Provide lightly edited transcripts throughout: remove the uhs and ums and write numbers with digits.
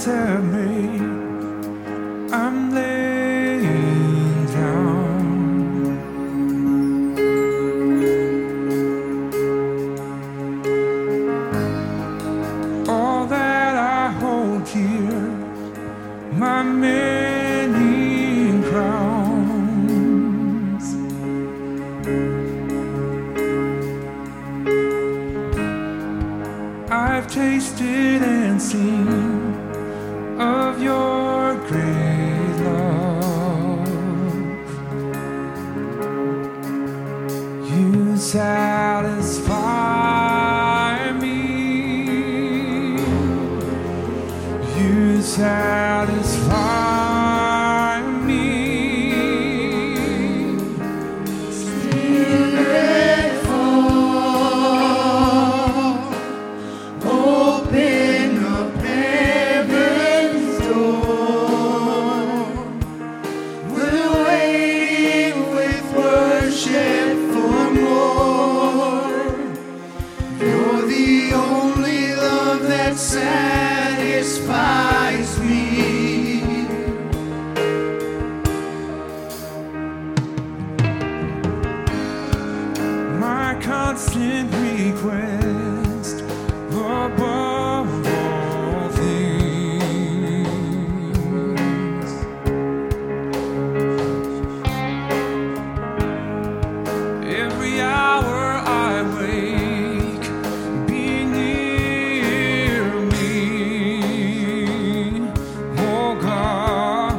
hands have made, I'm laying down. All that I hold dear, my many crowns. I've tasted and seen of your great love. You satisfy me. You satisfy me. Spirit fall, open up heaven's door. We're waiting with worship for more. You're the only love that satisfies me. My constant request above all things. Every hour I wake, be near me, oh God.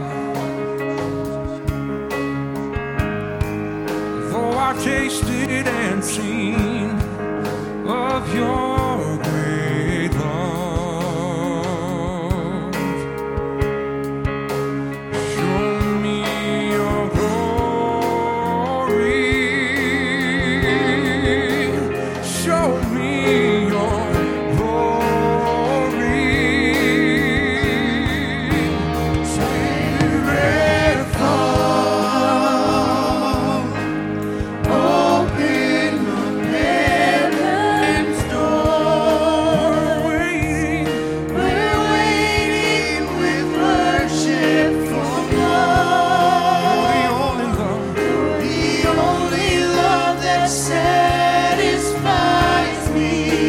Though I've tasted and seen of your great love, show me your glory. Show me your glory. Spirit Fall, open up heaven's door. waiting. We're waiting with worship for more. The only love. The only love that satisfies me.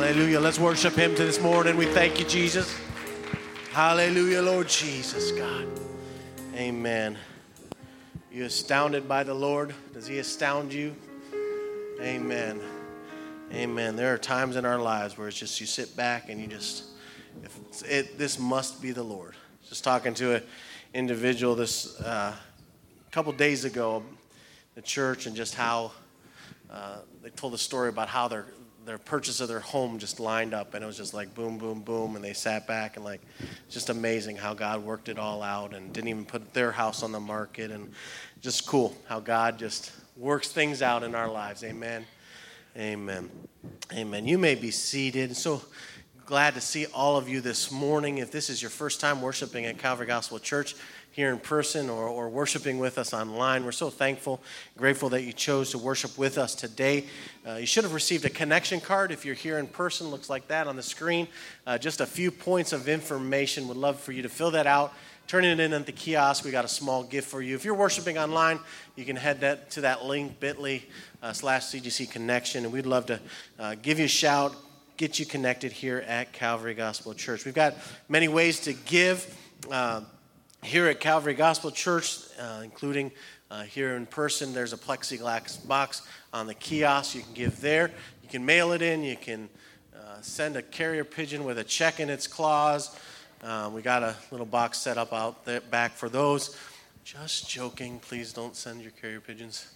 Hallelujah. Let's worship him this morning. We thank you, Jesus. Hallelujah, Lord Jesus, God. Amen. You astounded by the Lord? Does he astound you? Amen. Amen. There are times in our lives where it's just you sit back and you just, this must be the Lord. Just talking to an individual this couple days ago, the church, and just how they told a story about how their purchase of their home just lined up, and it was just like boom, boom, boom, and they sat back and like, just amazing how God worked it all out and didn't even put their house on the market, and just cool how God just works things out in our lives. Amen. Amen. Amen. You may be seated. So glad to see all of you this morning. If this is your first time worshiping at Calvary Gospel Church here in person or worshiping with us online, we're so thankful, grateful that you chose to worship with us today. You should have received a connection card if you're here in person. Looks like that on the screen. Just a few points of information. Would love for you to fill that out. Turn it in at the kiosk. We got a small gift for you. If you're worshiping online, you can head to that link, bit.ly/CGC Connection, and we'd love to give you a shout, get you connected here at Calvary Gospel Church. We've got many ways to give here at Calvary Gospel Church, including here in person. There's a plexiglass box on the kiosk. You can give there. You can mail it in. You can send a carrier pigeon with a check in its claws. We got a little box set up out there back for those. Just joking. Please don't send your carrier pigeons.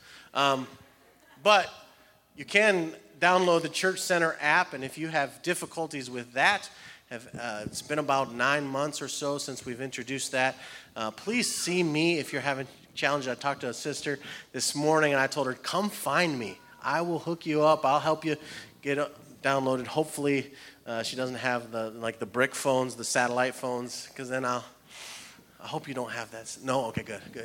But you can download the Church Center app, and if you have difficulties with that, it's been about 9 months or so since we've introduced that. Please see me if you're having challenges. I talked to a sister this morning, and I told her, come find me. I will hook you up. I'll help you get it downloaded. Hopefully, she doesn't have the brick phones, the satellite phones, because then I hope you don't have that. No? Okay,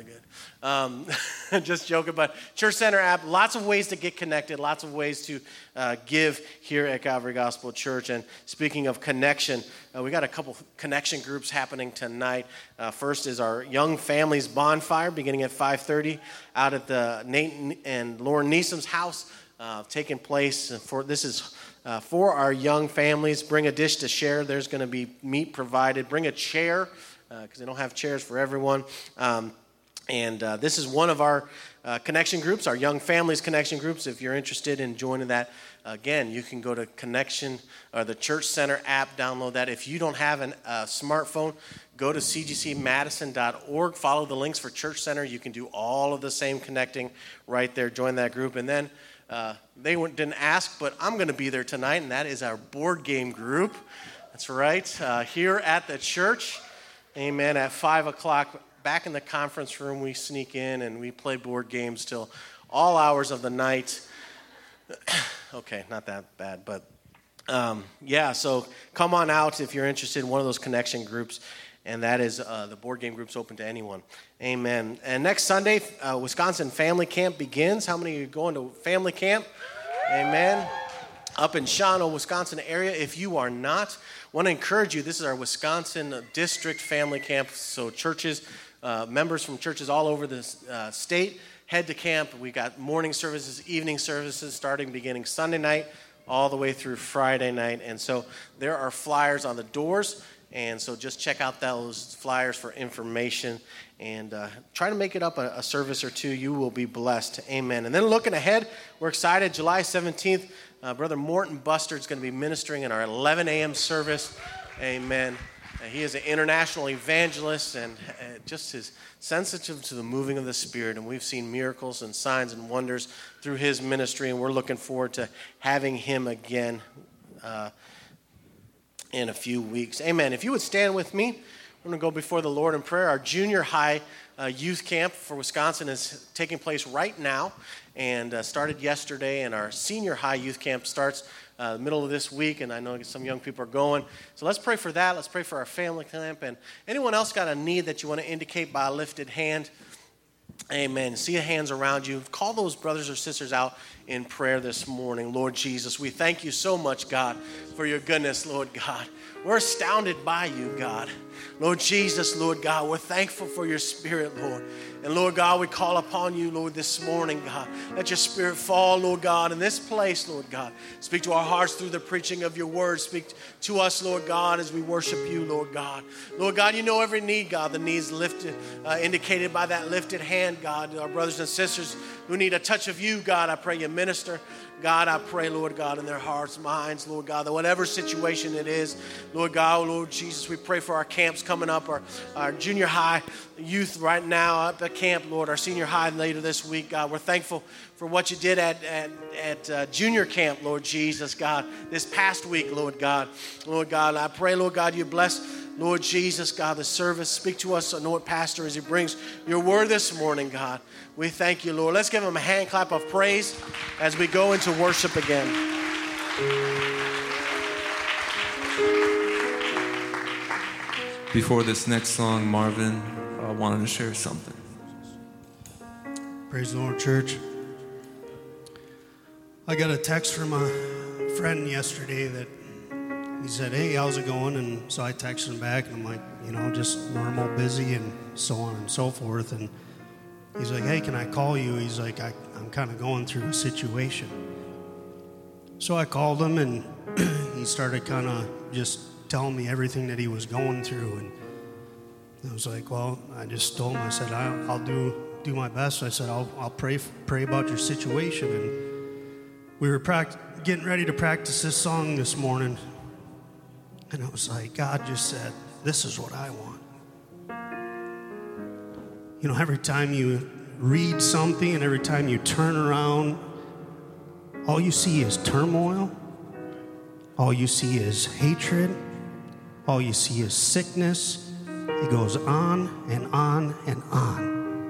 good. Just joking, but Church Center app, lots of ways to get connected, lots of ways to give here at Calvary Gospel Church. And speaking of connection, we got a couple connection groups happening tonight. First is our Young Families Bonfire, beginning at 5:30 out at the Nate and Lauren Neesom's house, taking place. This is for our young families. Bring a dish to share. There's going to be meat provided. Bring a chair, because they don't have chairs for everyone. And this is one of our connection groups, our Young Families connection groups. If you're interested in joining that, again, you can go to Connection or the Church Center app, download that. If you don't have a smartphone, go to cgcmadison.org. Follow the links for Church Center. You can do all of the same connecting right there. Join that group. And then they didn't ask, but I'm going to be there tonight, and that is our board game group. That's right, here at the church. Amen. At 5 o'clock, back in the conference room, we sneak in and we play board games till all hours of the night. Okay, not that bad, but so come on out if you're interested in one of those connection groups, and that is the board game group's open to anyone. Amen. And next Sunday, Wisconsin Family Camp begins. How many are going to family camp? Amen. Up in Shawano, Wisconsin area. If you are not, I want to encourage you. This is our Wisconsin District Family Camp. So churches, members from churches all over the state head to camp. We got morning services, evening services, beginning Sunday night all the way through Friday night. And so there are flyers on the doors. And so just check out those flyers for information and try to make it up a service or two. You will be blessed. Amen. And then looking ahead, we're excited. July 17th, Brother Morton Buster is going to be ministering in our 11 a.m. service. Amen. He is an international evangelist and just is sensitive to the moving of the Spirit. And we've seen miracles and signs and wonders through his ministry. And we're looking forward to having him again in a few weeks. Amen. If you would stand with me, I'm going to go before the Lord in prayer. Our junior high youth camp for Wisconsin is taking place right now and started yesterday, and our senior high youth camp starts middle of this week, and I know some young people are going. So let's pray for that. Let's pray for our family camp. And anyone else got a need that you want to indicate by a lifted hand? Amen. See your hands around you. Call those brothers or sisters out in prayer this morning. Lord Jesus, we thank you so much, God, for your goodness, Lord God. We're astounded by you, God. Lord Jesus, Lord God, we're thankful for your Spirit, Lord. And Lord God, we call upon you, Lord, this morning, God. Let your Spirit fall, Lord God, in this place, Lord God. Speak to our hearts through the preaching of your word. Speak to us, Lord God, as we worship you, Lord God. Lord God, you know every need, God. The needs lifted, indicated by that lifted hand, God. Our brothers and sisters who need a touch of you, God, I pray you minister. God, I pray, Lord God, in their hearts, minds, Lord God, that whatever situation it is, Lord God, Lord Jesus, we pray for our camps coming up, our junior high youth right now up at camp, Lord, our senior high later this week, God. We're thankful for what you did at junior camp, Lord Jesus, God, this past week, Lord God. Lord God, I pray, Lord God, you bless, Lord Jesus, God, the service. Speak to us, anoint pastor, as he brings your word this morning, God. We thank you, Lord. Let's give him a hand clap of praise as we go into worship again. Before this next song, Marvin wanted to share something. Praise the Lord, church. I got a text from a friend yesterday that he said, "Hey, how's it going?" And so I texted him back, and I'm like, just normal, busy, and so on and so forth. And he's like, "Hey, can I call you?" He's like, I'm kind of going through a situation. So I called him, and he started kind of just telling me everything that he was going through. And I was like, well, I just told him, I said, I'll do my best. I said, I'll pray about your situation. And we were getting ready to practice this song this morning. And I was like, God just said, this is what I want. Every time you read something and every time you turn around, all you see is turmoil. All you see is hatred. All you see is sickness. It goes on and on and on.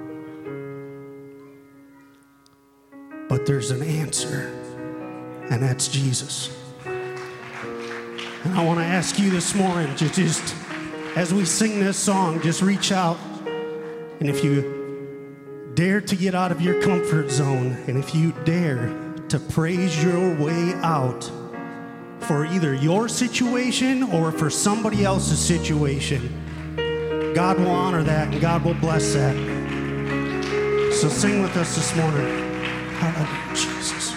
But there's an answer, and that's Jesus. And I want to ask you this morning to just, as we sing this song, just reach out. And if you dare to get out of your comfort zone, and if you dare to praise your way out for either your situation or for somebody else's situation, God will honor that and God will bless that. So sing with us this morning. Hallelujah, Jesus.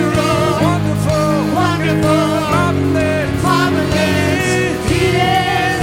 Supernatural, wonderful, marvelous, He is.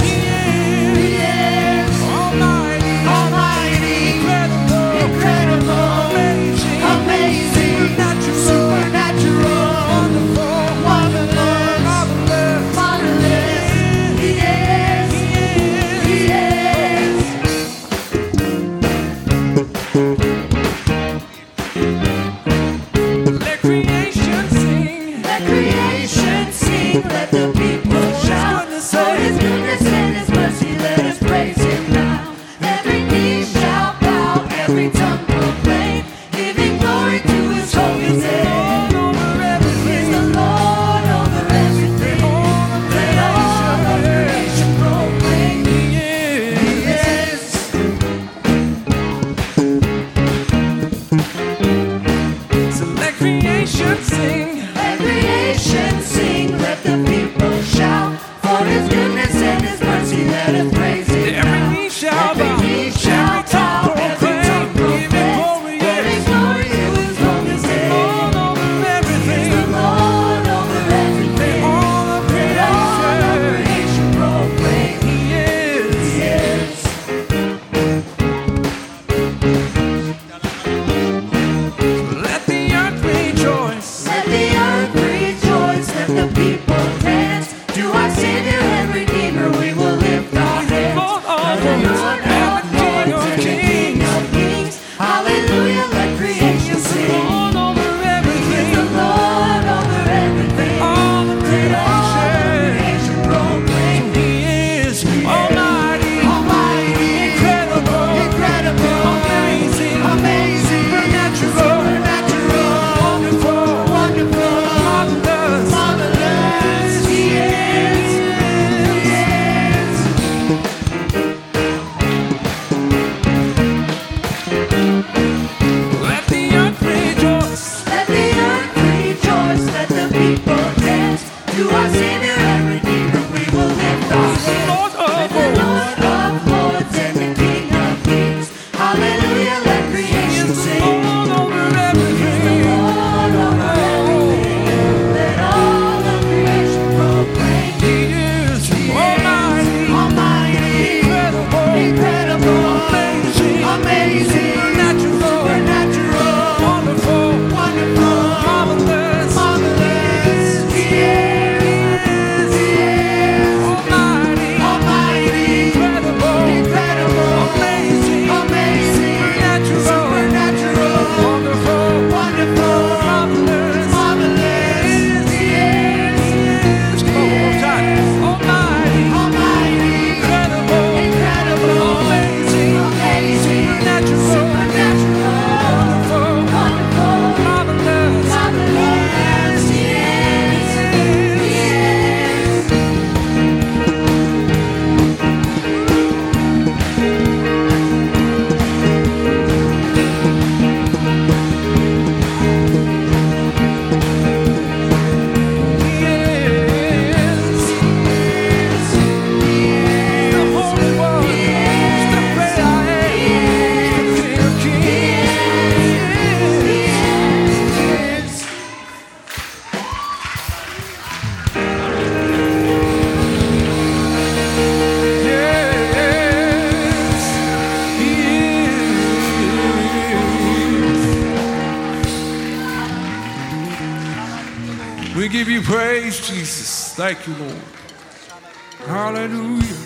praise Jesus. Thank you, Lord. Hallelujah.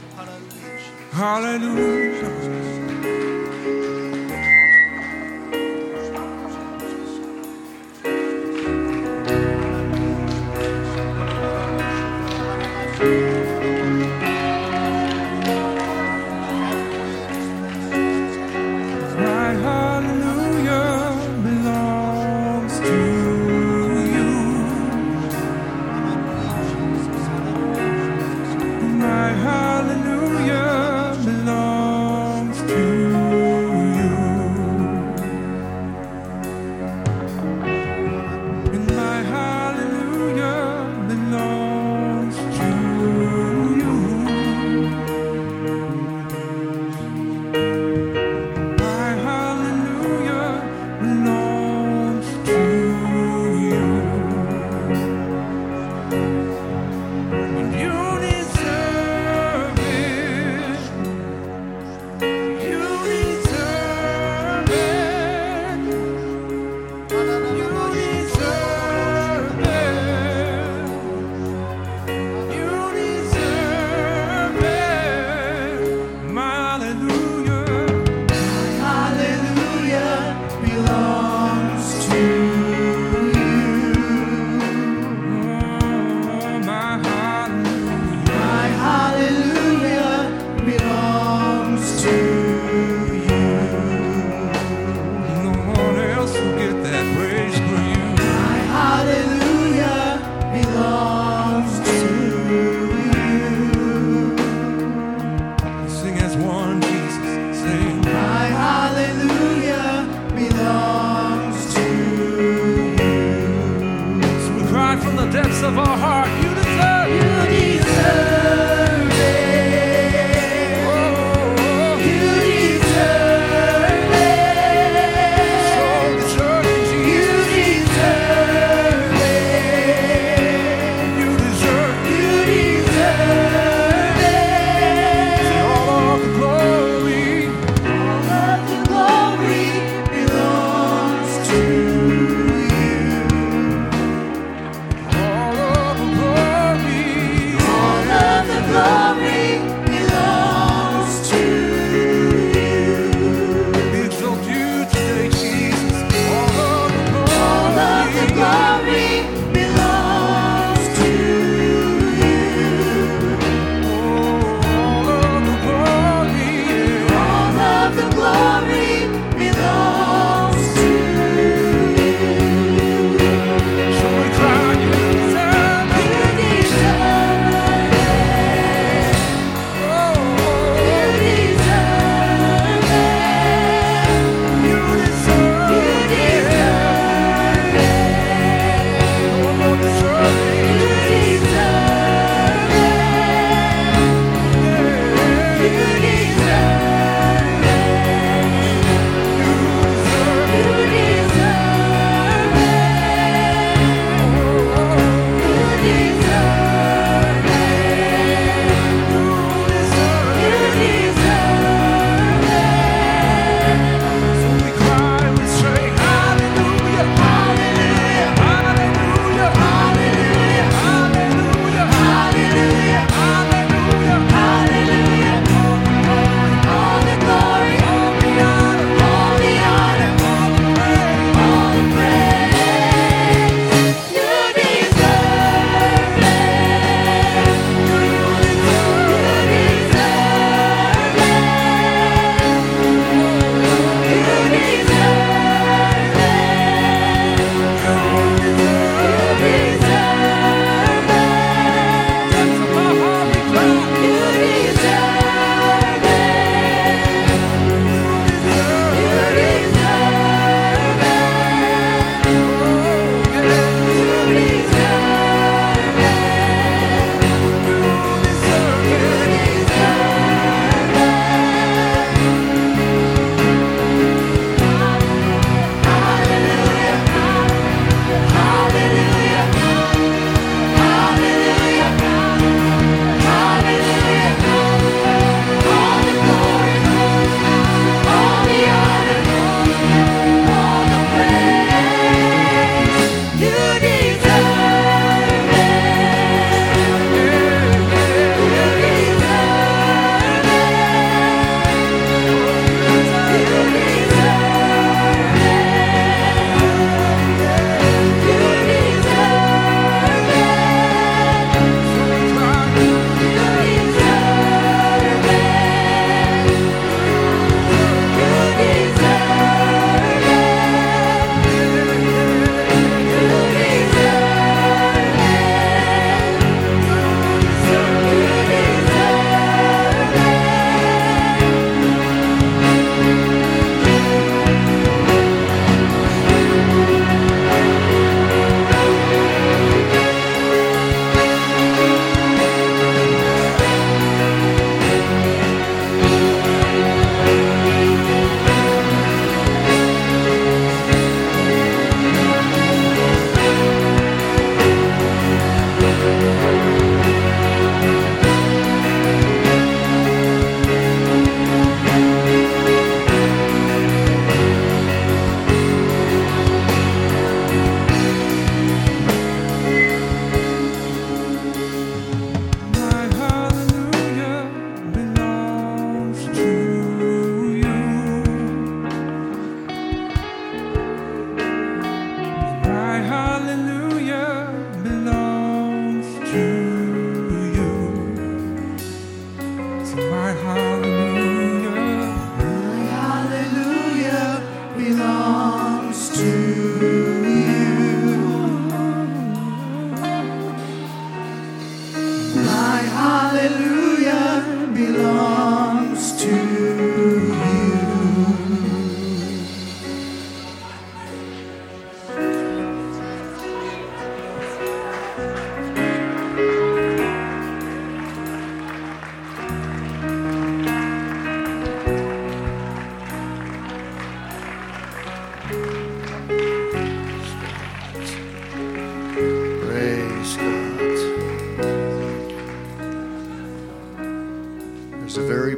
Hallelujah. My hallelujah belongs to you. My hallelujah belongs to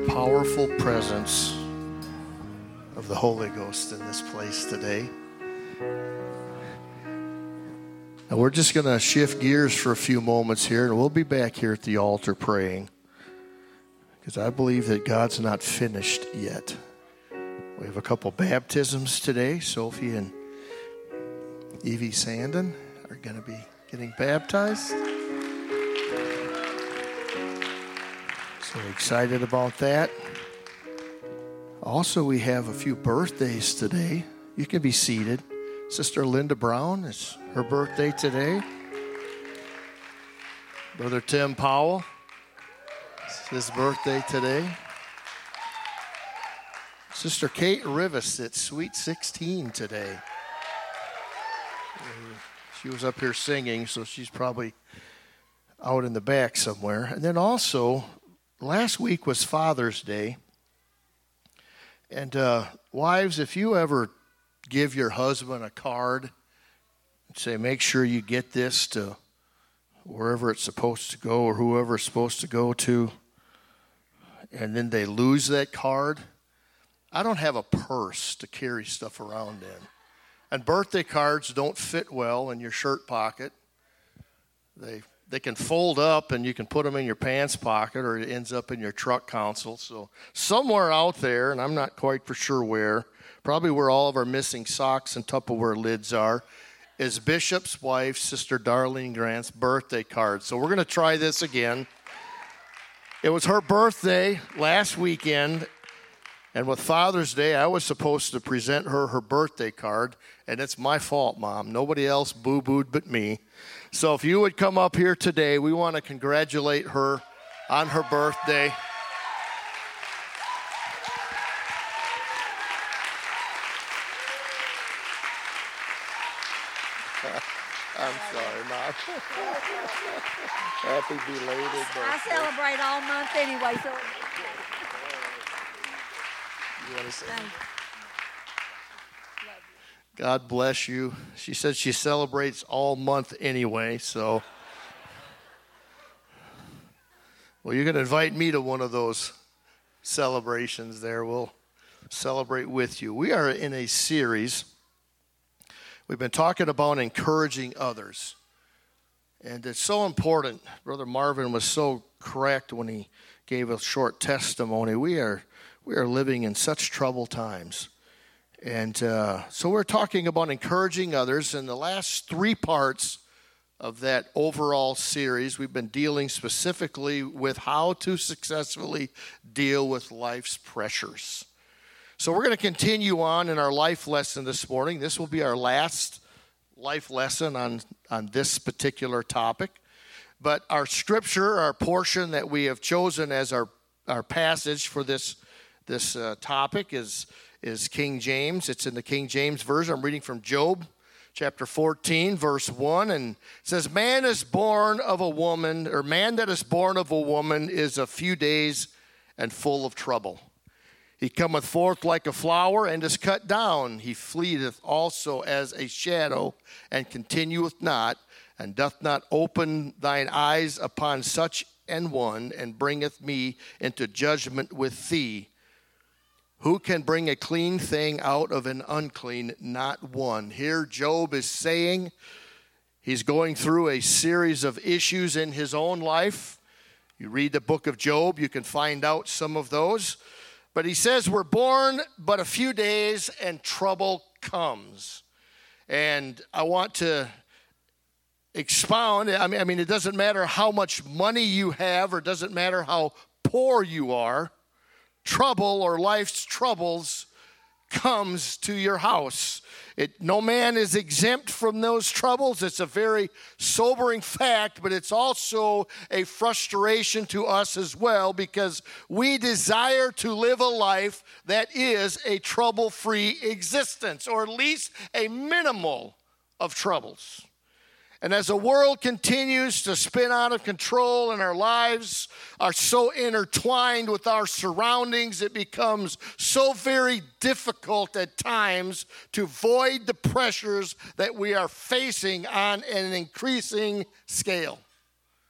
very powerful presence of the Holy Ghost in this place today. And we're just going to shift gears for a few moments here, and we'll be back here at the altar praying, because I believe that God's not finished yet. We have a couple baptisms today. Sophie and Evie Sandin are going to be getting baptized. So excited about that. Also, we have a few birthdays today. You can be seated. Sister Linda Brown, it's her birthday today. Brother Tim Powell, it's his birthday today. Sister Kate Rivas, it's Sweet 16 today. She was up here singing, so she's probably out in the back somewhere. And then also, last week was Father's Day. And wives, if you ever give your husband a card and say, make sure you get this to wherever it's supposed to go or whoever it's supposed to go to, and then they lose that card, I don't have a purse to carry stuff around in. And birthday cards don't fit well in your shirt pocket. They can fold up and you can put them in your pants pocket, or it ends up in your truck console. So somewhere out there, and I'm not quite for sure where, probably where all of our missing socks and Tupperware lids are, is Bishop's wife, Sister Darlene Grant's birthday card. So we're going to try this again. It was her birthday last weekend, and with Father's Day, I was supposed to present her her birthday card, and it's my fault, Mom. Nobody else boo-booed but me. So if you would come up here today, we want to congratulate her on her birthday. I'm sorry, Mom. Happy belated birthday. I celebrate all month anyway, so. You want to say? God bless you. She said she celebrates all month anyway, so. Well, you're going to invite me to one of those celebrations there. We'll celebrate with you. We are in a series. We've been talking about encouraging others. And it's so important. Brother Marvin was so correct when he gave a short testimony. We are living in such troubled times. And so we're talking about encouraging others. In the last 3 parts of that overall series, we've been dealing specifically with how to successfully deal with life's pressures. So we're going to continue on in our life lesson this morning. This will be our last life lesson on this particular topic. But our scripture, our portion that we have chosen as our passage for this topic is King James. It's in the King James Version. I'm reading from Job chapter 14, verse 1, and it says, man that is born of a woman is a few days and full of trouble. He cometh forth like a flower and is cut down. He fleeteth also as a shadow and continueth not, and doth not open thine eyes upon such an one, and bringeth me into judgment with thee. Who can bring a clean thing out of an unclean? Not one. Here Job is saying he's going through a series of issues in his own life. You read the book of Job, you can find out some of those. But he says we're born but a few days and trouble comes. And I want to expound. I mean, it doesn't matter how much money you have, or it doesn't matter how poor you are. Trouble or life's troubles comes to your house. No man is exempt from those troubles. It's a very sobering fact, but it's also a frustration to us as well, because we desire to live a life that is a trouble-free existence, or at least a minimal of troubles. And as the world continues to spin out of control and our lives are so intertwined with our surroundings, it becomes so very difficult at times to void the pressures that we are facing on an increasing scale.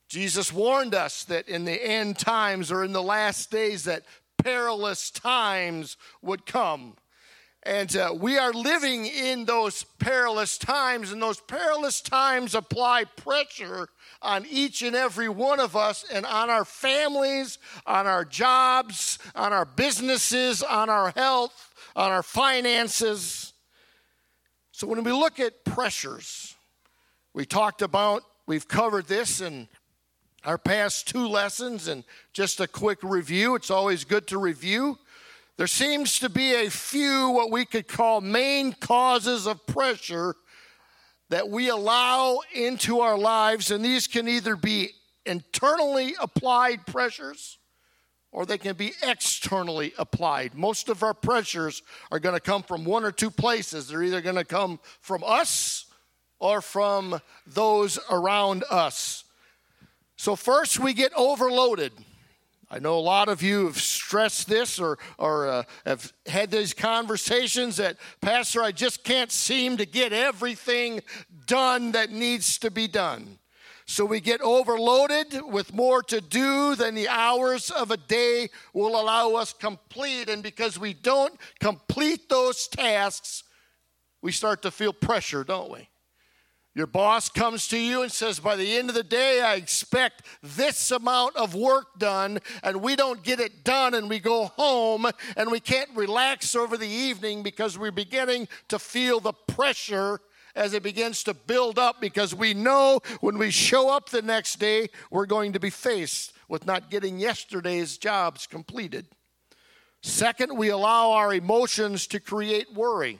Jesus warned us that in the end times or in the last days that perilous times would come. And we are living in those perilous times, and those perilous times apply pressure on each and every one of us and on our families, on our jobs, on our businesses, on our health, on our finances. So when we look at pressures, we've covered this in our past 2 lessons, and just a quick review. It's always good to review. There seems to be a few what we could call main causes of pressure that we allow into our lives, and these can either be internally applied pressures or they can be externally applied. Most of our pressures are going to come from one or two places. They're either going to come from us or from those around us. So first, we get overloaded. I know a lot of you have stressed this or have had these conversations that, Pastor, I just can't seem to get everything done that needs to be done. So we get overloaded with more to do than the hours of a day will allow us complete. And because we don't complete those tasks, we start to feel pressure, don't we? Your boss comes to you and says, by the end of the day, I expect this amount of work done, and we don't get it done, and we go home, and we can't relax over the evening because we're beginning to feel the pressure as it begins to build up, because we know when we show up the next day, we're going to be faced with not getting yesterday's jobs completed. Second, we allow our emotions to create worry,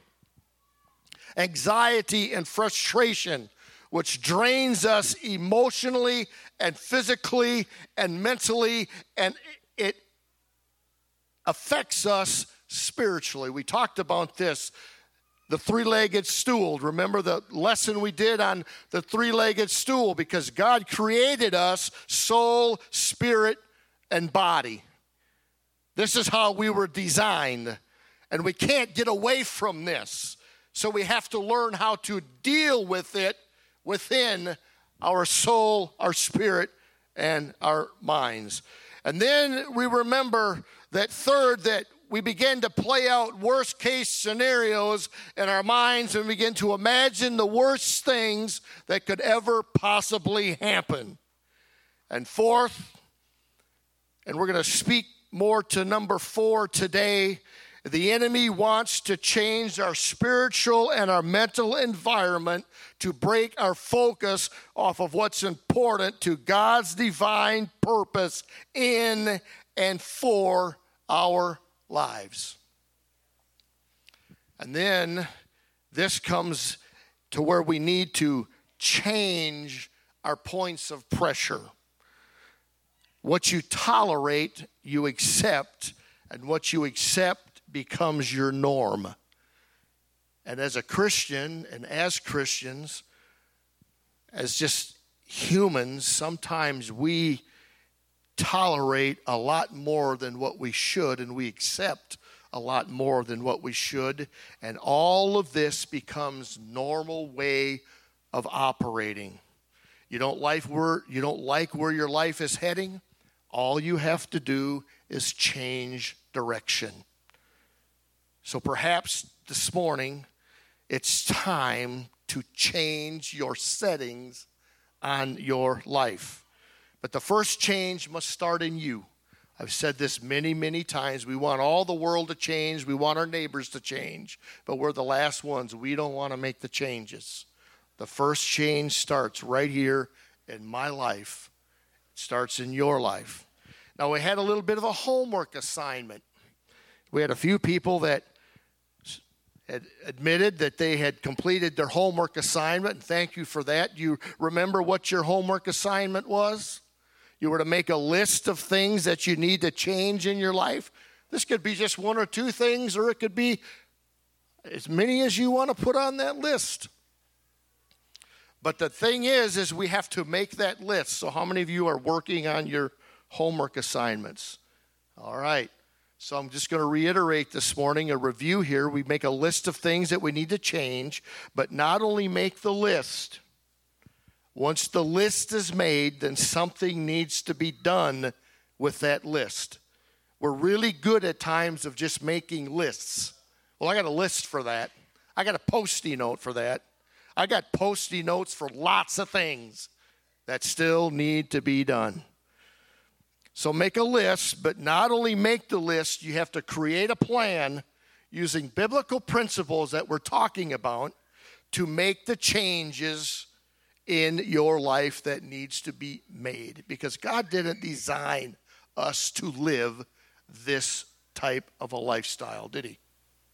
anxiety, and frustration, which drains us emotionally and physically and mentally, and it affects us spiritually. We talked about this, the three-legged stool. Remember the lesson we did on the three-legged stool? Because God created us soul, spirit, and body. This is how we were designed, and we can't get away from this. So we have to learn how to deal with it within our soul, our spirit, and our minds. And then we remember that third, that we begin to play out worst case scenarios in our minds and begin to imagine the worst things that could ever possibly happen. And fourth, and we're going to speak more to number 4 today, the enemy wants to change our spiritual and our mental environment to break our focus off of what's important to God's divine purpose in and for our lives. And then this comes to where we need to change our points of pressure. What you tolerate, you accept, and what you accept becomes your norm. And as a Christian, and as Christians, as just humans, sometimes we tolerate a lot more than what we should, and we accept a lot more than what we should, and all of this becomes normal way of operating. You don't like where your life is heading? All you have to do is change direction. So perhaps this morning, it's time to change your settings on your life. But the first change must start in you. I've said this many, many times. We want all the world to change. We want our neighbors to change. But we're the last ones. We don't want to make the changes. The first change starts right here in my life. It starts in your life. Now, we had a little bit of a homework assignment. We had a few people that had admitted that they had completed their homework assignment, and thank you for that. You remember what your homework assignment was? You were to make a list of things that you need to change in your life. This could be just 1 or 2 things, or it could be as many as you want to put on that list. But the thing is we have to make that list. So how many of you are working on your homework assignments? All right. So I'm just going to reiterate this morning, a review here. We make a list of things that we need to change, but not only make the list. Once the list is made, then something needs to be done with that list. We're really good at times of just making lists. Well, I got a list for that. I got a Post-it note for that. I got Post-it notes for lots of things that still need to be done. So make a list, but not only make the list, you have to create a plan using biblical principles that we're talking about to make the changes in your life that needs to be made. Because God didn't design us to live this type of a lifestyle, did he?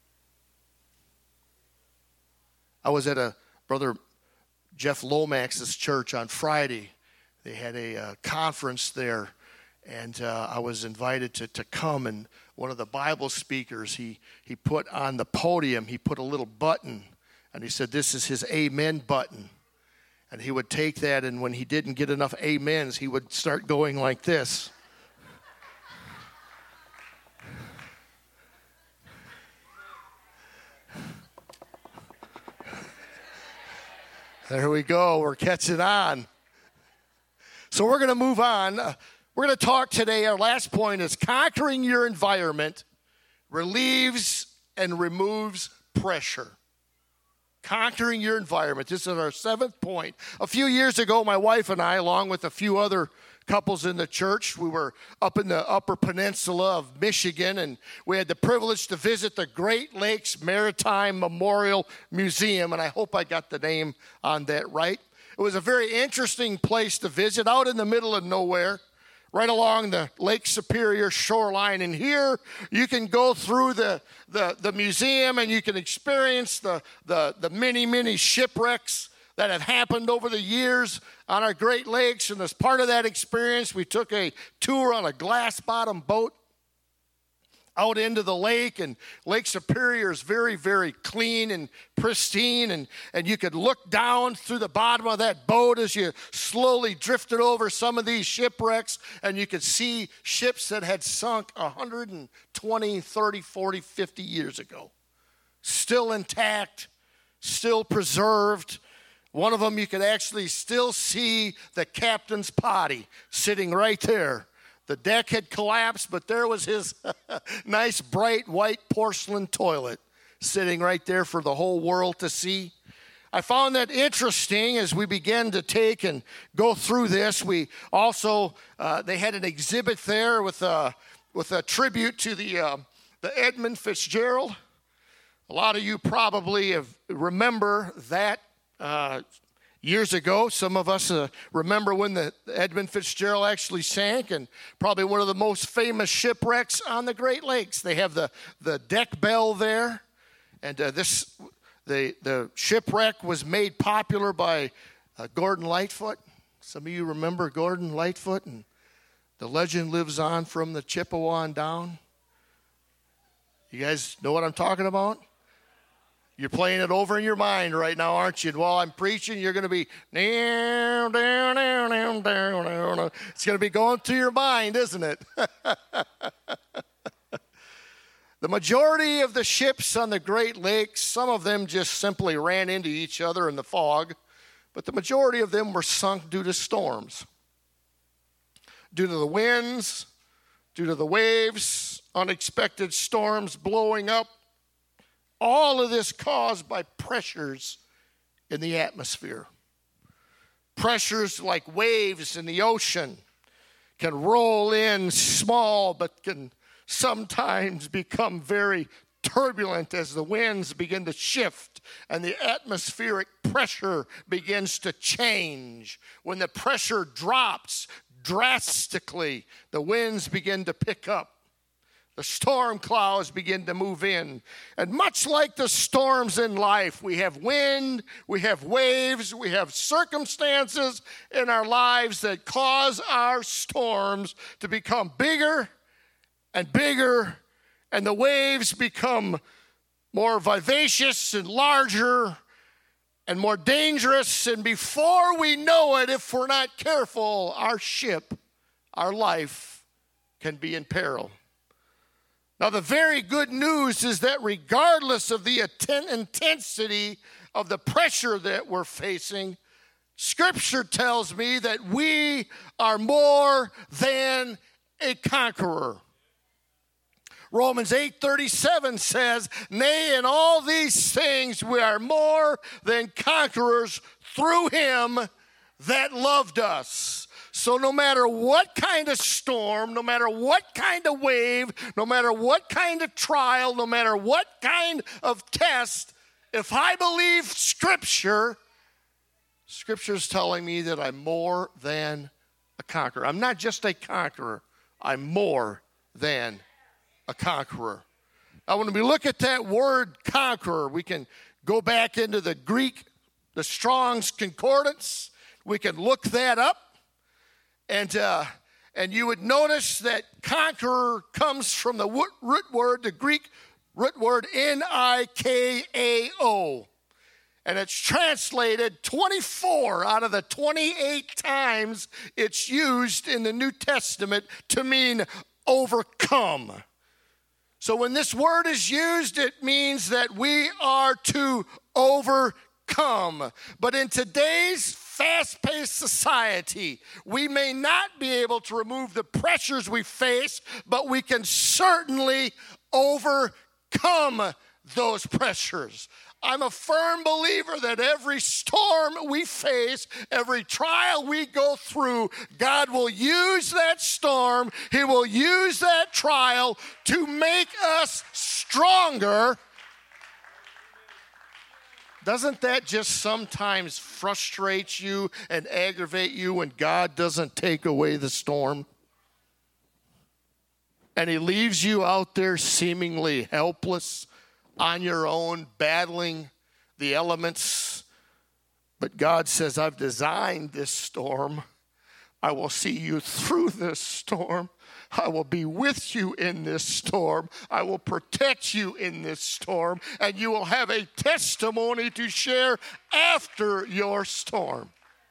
I was at a Brother Jeff Lomax's church on Friday. They had a conference there, and I was invited to come, and one of the Bible speakers, he put on the podium, he put a little button, and he said, this is his amen button. And he would take that, and when he didn't get enough amens, he would start going like this. There we go. We're catching on. So we're going to move on. We're going to talk today. Our last point is conquering your environment relieves and removes pressure. Conquering your environment. This is our 7th point. A few years ago, my wife and I, along with a few other couples in the church, we were up in the Upper Peninsula of Michigan, and we had the privilege to visit the Great Lakes Maritime Memorial Museum, and I hope I got the name on that right. It was a very interesting place to visit, out in the middle of nowhere, right along the Lake Superior shoreline. And here you can go through the museum, and you can experience the many shipwrecks that have happened over the years on our Great Lakes. And as part of that experience, we took a tour on a glass-bottom boat out into the lake, and Lake Superior is very, very clean and pristine, and you could look down through the bottom of that boat as you slowly drifted over some of these shipwrecks, and you could see ships that had sunk 120, 30, 40, 50 years ago. Still intact, still preserved. One of them, you could actually still see the captain's potty sitting right there. The deck had collapsed, but there was his nice, bright, white porcelain toilet sitting right there for the whole world to see. I found that interesting as we began to take and go through this. We also, they had an exhibit there with a tribute to the Edmund Fitzgerald. A lot of you probably remember that. Years ago, some of us remember when the Edmund Fitzgerald actually sank, and probably one of the most famous shipwrecks on the Great Lakes. They have the deck bell there, and the shipwreck was made popular by Gordon Lightfoot. Some of you remember Gordon Lightfoot, and the legend lives on from the Chippewa on down. You guys know what I'm talking about? You're playing it over in your mind right now, aren't you? And while I'm preaching, you're going to be, down, down, down, down, down, down. It's going to be going through your mind, isn't it? The majority of the ships on the Great Lakes, some of them just simply ran into each other in the fog, but the majority of them were sunk due to storms. Due to the winds, due to the waves, unexpected storms blowing up. All of this caused by pressures in the atmosphere. Pressures like waves in the ocean can roll in small, but can sometimes become very turbulent as the winds begin to shift and the atmospheric pressure begins to change. When the pressure drops drastically, the winds begin to pick up. The storm clouds begin to move in. And much like the storms in life, we have wind, we have waves, we have circumstances in our lives that cause our storms to become bigger and bigger, and the waves become more vivacious and larger and more dangerous. And before we know it, if we're not careful, our ship, our life can be in peril. Now, the very good news is that regardless of the intensity of the pressure that we're facing, Scripture tells me that we are more than a conqueror. Romans 8:37 says, nay, in all these things we are more than conquerors through him that loved us. So no matter what kind of storm, no matter what kind of wave, no matter what kind of trial, no matter what kind of test, if I believe Scripture, Scripture's telling me that I'm more than a conqueror. I'm not just a conqueror. I'm more than a conqueror. Now, when we look at that word conqueror, we can go back into the Greek, the Strong's Concordance. We can look that up. And you would notice that conqueror comes from the root word, the Greek root word Nikao. And it's translated 24 out of the 28 times it's used in the New Testament to mean overcome. So when this word is used, it means that we are to overcome. But in today's fast-paced society, we may not be able to remove the pressures we face, but we can certainly overcome those pressures. I'm a firm believer that every storm we face, every trial we go through, God will use that storm, He will use that trial to make us stronger. Doesn't that just sometimes frustrate you and aggravate you when God doesn't take away the storm? And He leaves you out there seemingly helpless, on your own, battling the elements. But God says, I've designed this storm. I will see you through this storm. I will be with you in this storm. I will protect you in this storm. And you will have a testimony to share after your storm.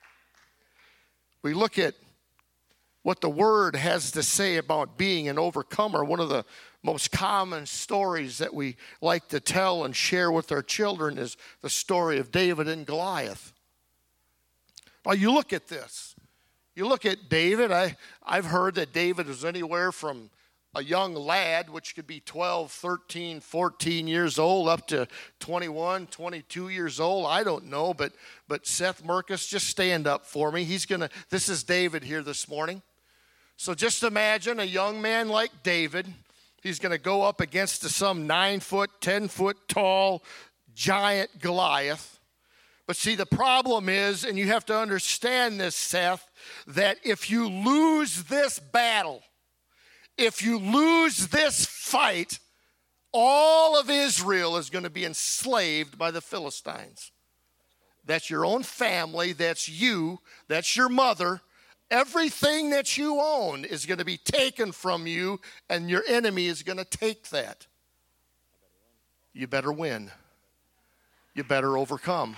We look at what the Word has to say about being an overcomer. One of the most common stories that we like to tell and share with our children is the story of David and Goliath. Now, you look at this. You look at David. I've heard that David was anywhere from a young lad, which could be 12, 13, 14 years old, up to 21, 22 years old. I don't know, but Seth Merkus, just stand up for me. This is David here this morning. So just imagine a young man like David. He's going to go up against some 9-foot, 10-foot tall giant Goliath. But see, the problem is, and you have to understand this, Seth, that if you lose this battle, if you lose this fight, all of Israel is going to be enslaved by the Philistines. That's your own family, that's you, that's your mother. Everything that you own is going to be taken from you, and your enemy is going to take that. You better win. You better overcome.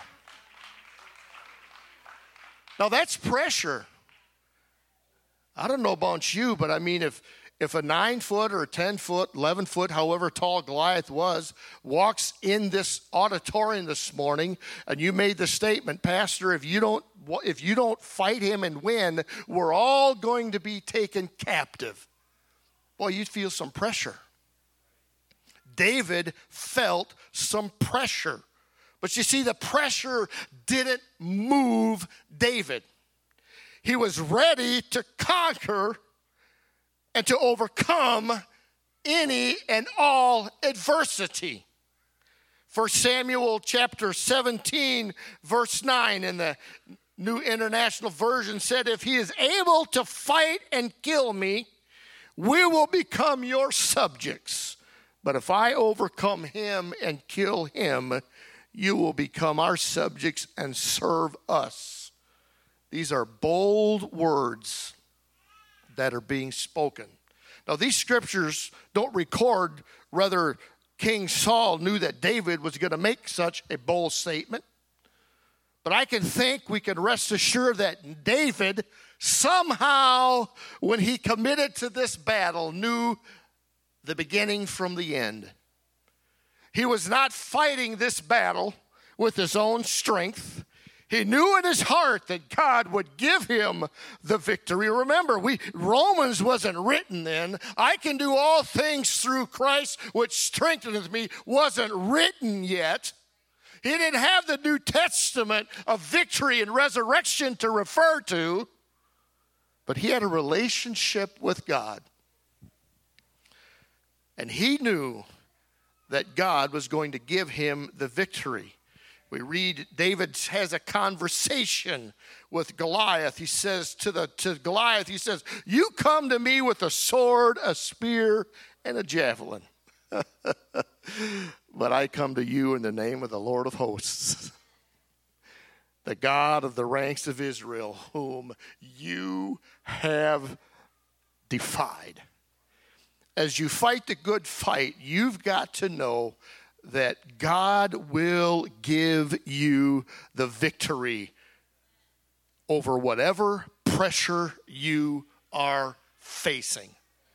Now, that's pressure. I don't know about you, but I mean, if a 9-foot or a 10-foot, 11-foot, however tall Goliath was, walks in this auditorium this morning, and you made the statement, Pastor, if you don't fight him and win, we're all going to be taken captive. Boy, you'd feel some pressure. David felt some pressure. But you see, the pressure didn't move David. He was ready to conquer and to overcome any and all adversity. 1 Samuel chapter 17, verse 9 in the New International Version said, if he is able to fight and kill me, we will become your subjects. But if I overcome him and kill him, you will become our subjects and serve us. These are bold words that are being spoken. Now, these scriptures don't record whether King Saul knew that David was going to make such a bold statement. But I can think we can rest assured that David somehow, when he committed to this battle, knew the beginning from the end. He was not fighting this battle with his own strength. He knew in his heart that God would give him the victory. Remember, Romans wasn't written then. I can do all things through Christ, which strengtheneth me, wasn't written yet. He didn't have the New Testament of victory and resurrection to refer to, but he had a relationship with God. And he knew that God was going to give him the victory. We read David has a conversation with Goliath. He says to Goliath, he says, "You come to me with a sword, a spear, and a javelin. But I come to you in the name of the Lord of hosts, the God of the ranks of Israel, whom you have defied." As you fight the good fight, you've got to know that God will give you the victory over whatever pressure you are facing.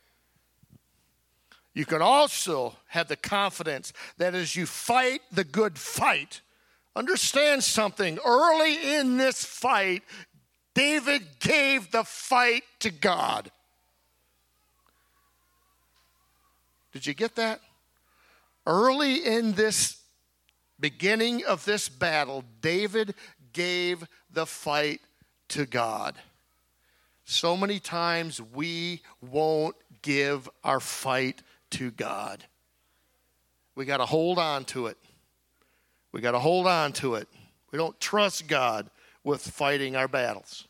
You can also have the confidence that as you fight the good fight, understand something. Early in this fight, David gave the fight to God. Did you get that? Early in this beginning of this battle, David gave the fight to God. So many times we won't give our fight to God. We got to hold on to it. We got to hold on to it. We don't trust God with fighting our battles.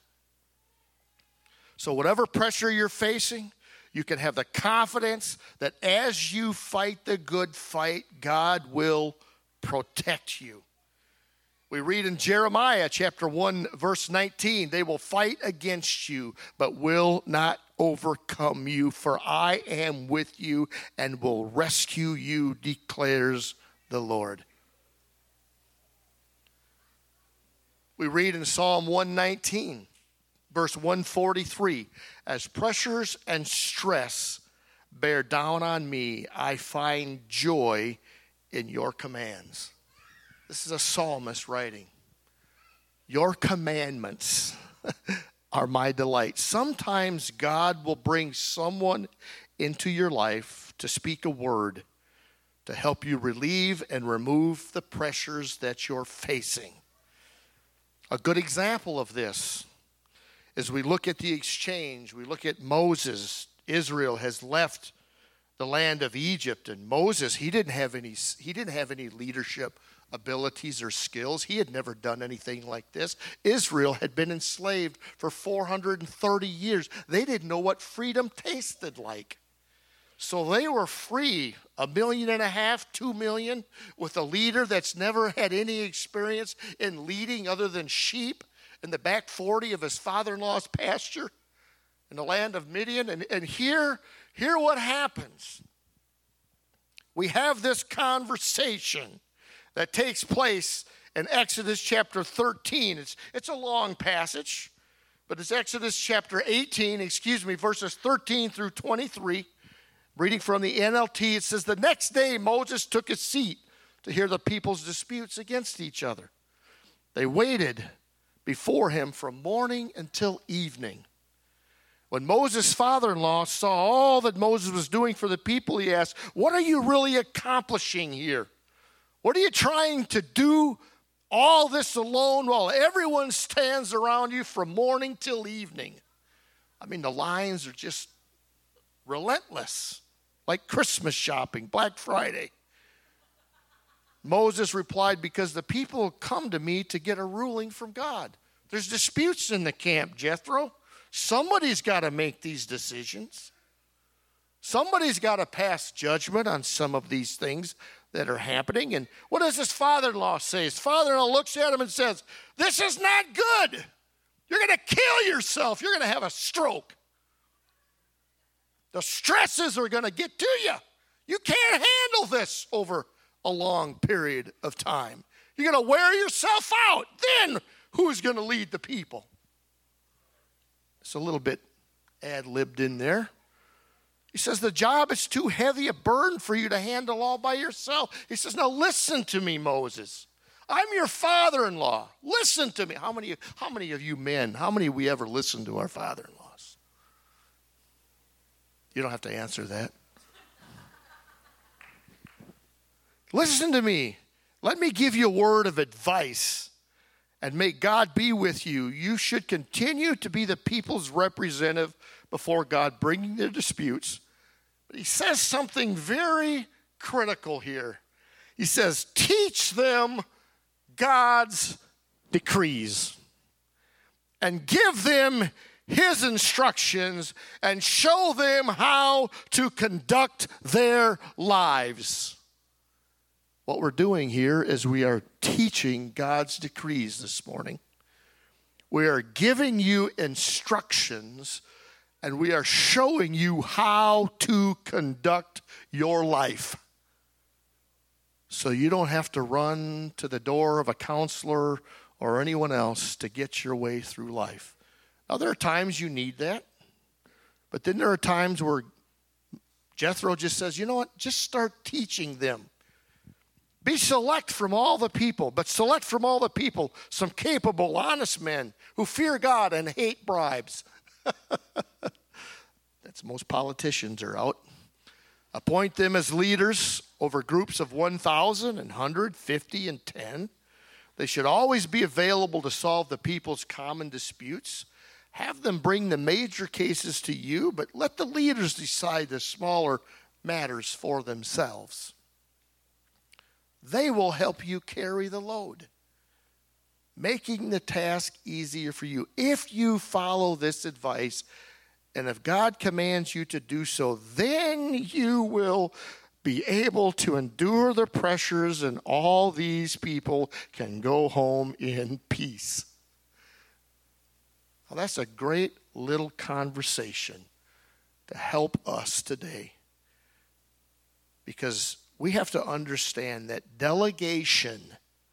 So whatever pressure you're facing, you can have the confidence that as you fight the good fight, God will protect you. We read in Jeremiah chapter 1, verse 19, "They will fight against you, but will not overcome you, for I am with you and will rescue you, declares the Lord." We read in Psalm 119, verse 143, "As pressures and stress bear down on me, I find joy in your commands." This is a psalmist writing. Your commandments are my delight. Sometimes God will bring someone into your life to speak a word to help you relieve and remove the pressures that you're facing. A good example of this as we look at the exchange, we look at Moses. Israel has left the land of Egypt, and Moses, he didn't have any leadership abilities or skills. He had never done anything like this. Israel had been enslaved for 430 years. They didn't know what freedom tasted like. So they were free, 1.5 million, 2 million, with a leader that's never had any experience in leading other than sheep in the back 40 of his father-in-law's pasture in the land of Midian. And hear what happens. We have this conversation that takes place in Exodus chapter 13. It's a long passage, but it's Exodus chapter 18, verses 13 through 23. Reading from the NLT, it says, "The next day Moses took his seat to hear the people's disputes against each other. They waited before him from morning until evening. When Moses' father-in-law saw all that Moses was doing for the people, he asked, 'What are you really accomplishing here? What are you trying to do all this alone while everyone stands around you from morning till evening?' I mean, the lines are just relentless, like Christmas shopping, Black Friday. Moses replied, 'Because the people come to me to get a ruling from God.' There's disputes in the camp, Jethro. Somebody's got to make these decisions. Somebody's got to pass judgment on some of these things that are happening." And what does his father-in-law say? His father-in-law looks at him and says, "This is not good. You're going to kill yourself. You're going to have a stroke. The stresses are going to get to you. You can't handle this over a long period of time. You're going to wear yourself out. Then who's going to lead the people?" It's a little bit ad-libbed in there. He says, "The job is too heavy a burden for you to handle all by yourself." He says, "Now listen to me, Moses. I'm your father-in-law. Listen to me. How many of you men, how many of we ever listen to our father-in-laws? You don't have to answer that. Listen to me. Let me give you a word of advice, and may God be with you. You should continue to be the people's representative before God, bringing their disputes. But he says something very critical here. He says, teach them God's decrees and give them his instructions and show them how to conduct their lives. What we're doing here is we are teaching God's decrees this morning. We are giving you instructions, and we are showing you how to conduct your life. So you don't have to run to the door of a counselor or anyone else to get your way through life. Now, there are times you need that. But then there are times where Jethro just says, you know what, just start teaching them. Be select from all the people, but select from all the people some capable, honest men who fear God and hate bribes. That's most politicians are out. Appoint them as leaders over groups of 1,000 and 100, 50, and 10. They should always be available to solve the people's common disputes. Have them bring the major cases to you, but let the leaders decide the smaller matters for themselves. They will help you carry the load, making the task easier for you. If you follow this advice, and if God commands you to do so, then you will be able to endure the pressures, and all these people can go home in peace. Well, that's a great little conversation to help us today. Because we have to understand that delegation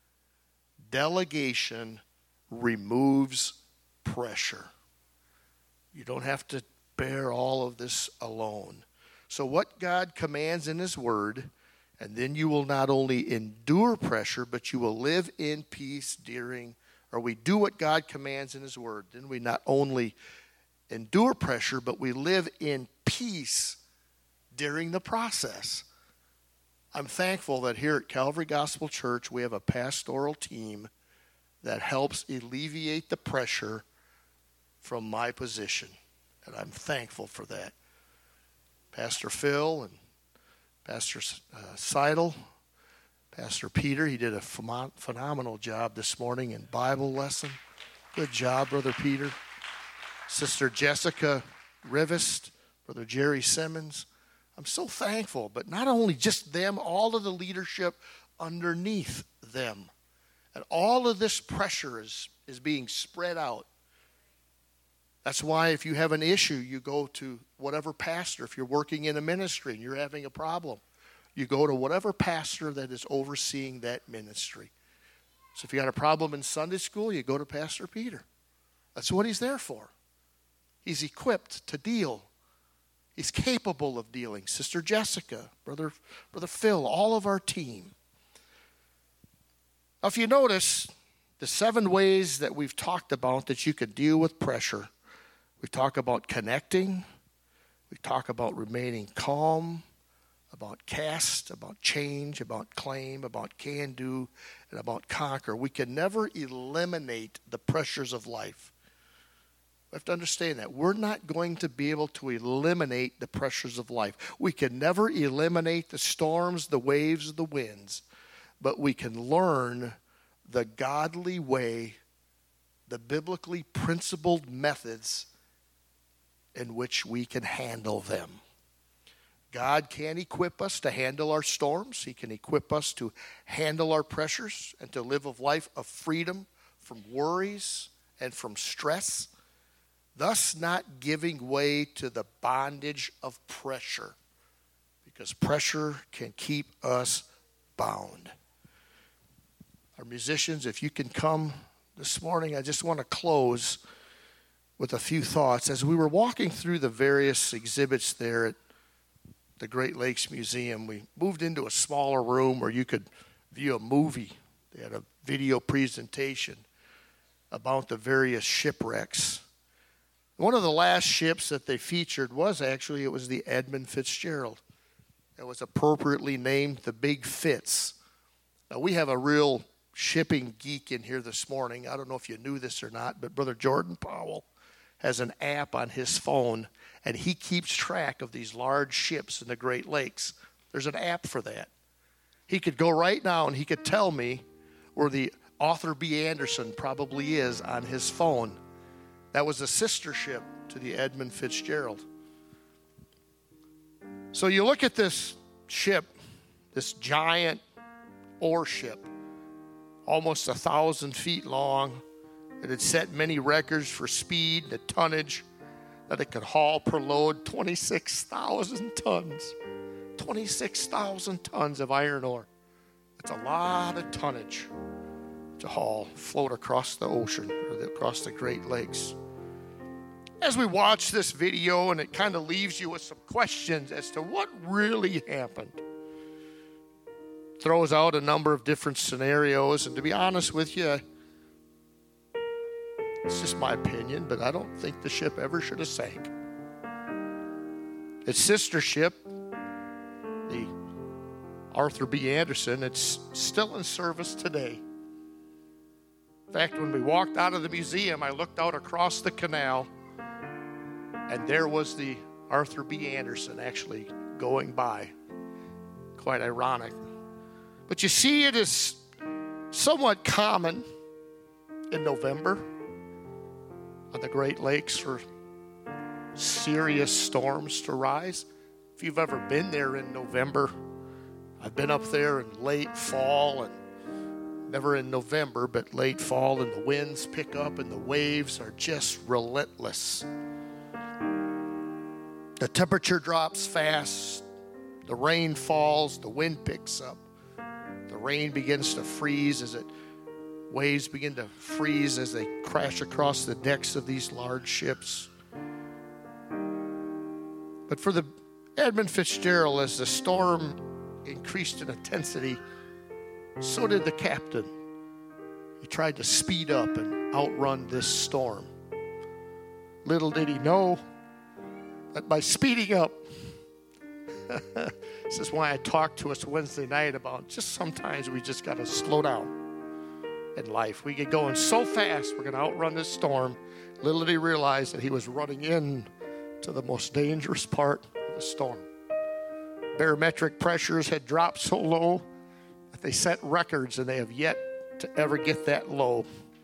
removes pressure. You don't have to bear all of this alone. So what God commands in his word, and then you will not only endure pressure, but you will live in peace we do what God commands in his word. Then we not only endure pressure, but we live in peace during the process. I'm thankful that here at Calvary Gospel Church, we have a pastoral team that helps alleviate the pressure from my position. And I'm thankful for that. Pastor Phil and Pastor Seidel, Pastor Peter, he did a phenomenal job this morning in Bible lesson. Good job, Brother Peter. Sister Jessica Rivest, Brother Jerry Simmons. I'm so thankful, but not only just them, all of the leadership underneath them. And all of this pressure is being spread out. That's why if you have an issue, you go to whatever pastor. If you're working in a ministry and you're having a problem, you go to whatever pastor that is overseeing that ministry. So if you got a problem in Sunday school, you go to Pastor Peter. That's what he's there for. He's equipped to deal. He's capable of dealing. Sister Jessica, Brother Phil, all of our team. Now, if you notice, the 7 ways that we've talked about that you can deal with pressure. We talk about connecting. We talk about remaining calm, about cast, about change, about claim, about can do, and about conquer. We can never eliminate the pressures of life. We have to understand that. We're not going to be able to eliminate the pressures of life. We can never eliminate the storms, the waves, the winds, but we can learn the godly way, the biblically principled methods in which we can handle them. God can equip us to handle our storms. He can equip us to handle our pressures and to live a life of freedom from worries and from stress, thus not giving way to the bondage of pressure, because pressure can keep us bound. Our musicians, if you can come this morning, I just want to close with a few thoughts. As we were walking through the various exhibits there at the Great Lakes Museum, we moved into a smaller room where you could view a movie. They had a video presentation about the various shipwrecks. One of the last ships that they featured was it was the Edmund Fitzgerald. It was appropriately named the Big Fitz. Now, we have a real shipping geek in here this morning. I don't know if you knew this or not, but Brother Jordan Powell has an app on his phone, and he keeps track of these large ships in the Great Lakes. There's an app for that. He could go right now and he could tell me where the Arthur B. Anderson probably is on his phone. That was a sister ship to the Edmund Fitzgerald. So you look at this ship, this giant ore ship, almost 1,000 feet long. It had set many records for speed, the tonnage that it could haul per load, 26,000 tons. 26,000 tons of iron ore. It's a lot of tonnage to haul, float across the ocean or across the Great Lakes. As we watch this video, and it kind of leaves you with some questions as to what really happened. Throws out a number of different scenarios, and to be honest with you, it's just my opinion, but I don't think the ship ever should have sank. Its sister ship, the Arthur B. Anderson, it's still in service today. In fact, when we walked out of the museum, I looked out across the canal, and there was the Arthur B. Anderson actually going by. Quite ironic. But you see, it is somewhat common in November on the Great Lakes for serious storms to rise. If you've ever been there in November, I've been up there in late fall, and never in November, but late fall, and the winds pick up and the waves are just relentless. The temperature drops fast, the rain falls, the wind picks up. The rain begins to freeze waves begin to freeze as they crash across the decks of these large ships. But for the Edmund Fitzgerald, as the storm increased in intensity, so did the captain. He tried to speed up and outrun this storm. Little did he know that by speeding up, this is why I talked to us Wednesday night about just sometimes we just got to slow down in life. We get going so fast, we're going to outrun this storm. Little did he realize that he was running in to the most dangerous part of the storm. Barometric pressures had dropped so low that they set records, and they have yet to ever get that low.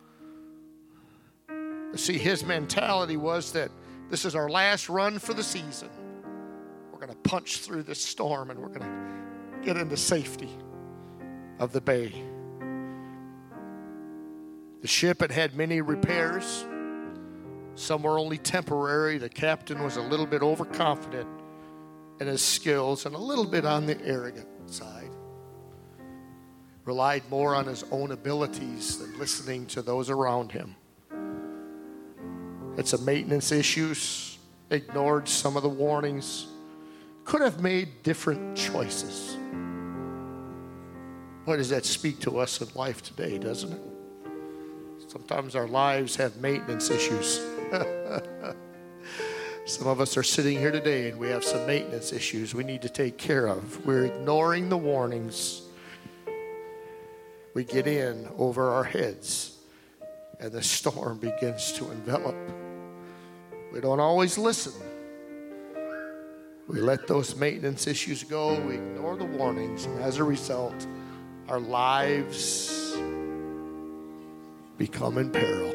See, his mentality was that this is our last run for the season. We're going to punch through this storm, and we're going to get into safety of the bay. The ship had many repairs. Some were only temporary. The captain was a little bit overconfident in his skills and a little bit on the arrogant side. Relied more on his own abilities than listening to those around him. Had some maintenance issues, ignored some of the warnings, could have made different choices. What does that speak to us in life today, doesn't it? Sometimes our lives have maintenance issues. Some of us are sitting here today and we have some maintenance issues we need to take care of. We're ignoring the warnings. We get in over our heads and the storm begins to envelop. We don't always listen. We let those maintenance issues go. We ignore the warnings. And as a result, our lives become in peril.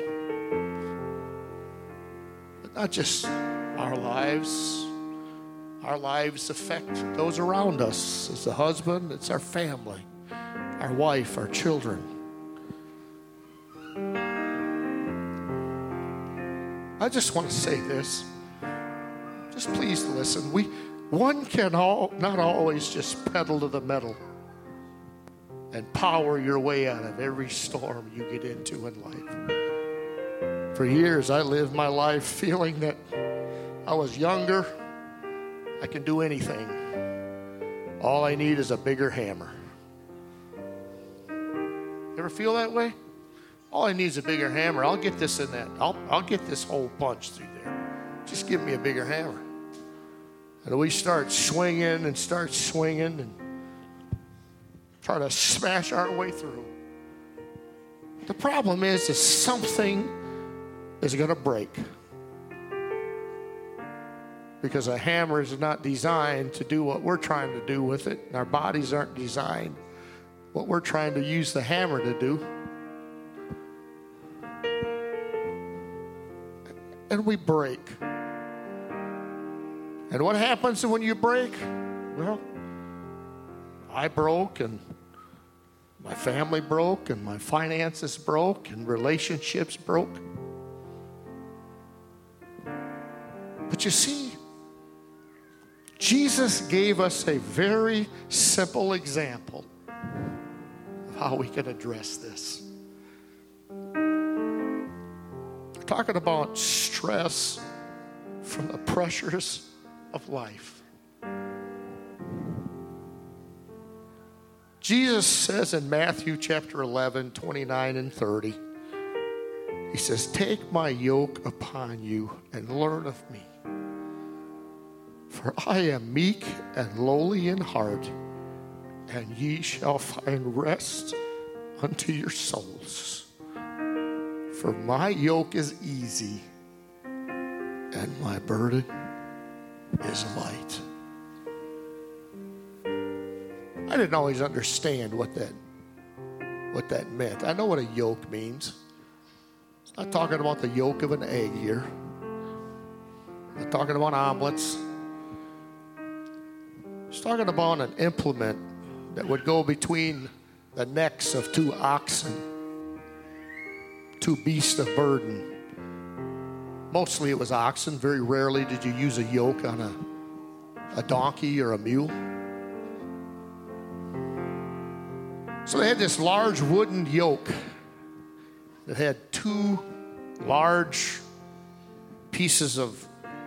But not just our lives. Our lives affect those around us. As a husband, it's our family, our wife, our children. I just want to say this. Just please listen. One can not always just pedal to the metal and power your way out of every storm you get into in life. For years, I lived my life feeling that I was younger. I can do anything. All I need is a bigger hammer. ever feel that way? All I need is a bigger hammer. I'll get this in that. I'll get this hole punched through there. Just give me a bigger hammer. And we start swinging and try to smash our way through. The problem is something is going to break. Because a hammer is not designed to do what we're trying to do with it. And our bodies aren't designed what we're trying to use the hammer to do. And we break. And what happens when you break? Well, I broke, and my family broke, and my finances broke, and relationships broke. But you see, Jesus gave us a very simple example of how we can address this. We're talking about stress from the pressures of life. Jesus says in Matthew chapter 11, 29 and 30, he says, "Take my yoke upon you and learn of me. For I am meek and lowly in heart, and ye shall find rest unto your souls. For my yoke is easy, and my burden is light." I didn't always understand what that meant. I know what a yoke means. It's not talking about the yolk of an egg here. I'm not talking about omelets. It's talking about an implement that would go between the necks of two oxen, two beasts of burden. Mostly it was oxen. Very rarely did you use a yoke on a donkey or a mule. So they had this large wooden yoke that had two large pieces of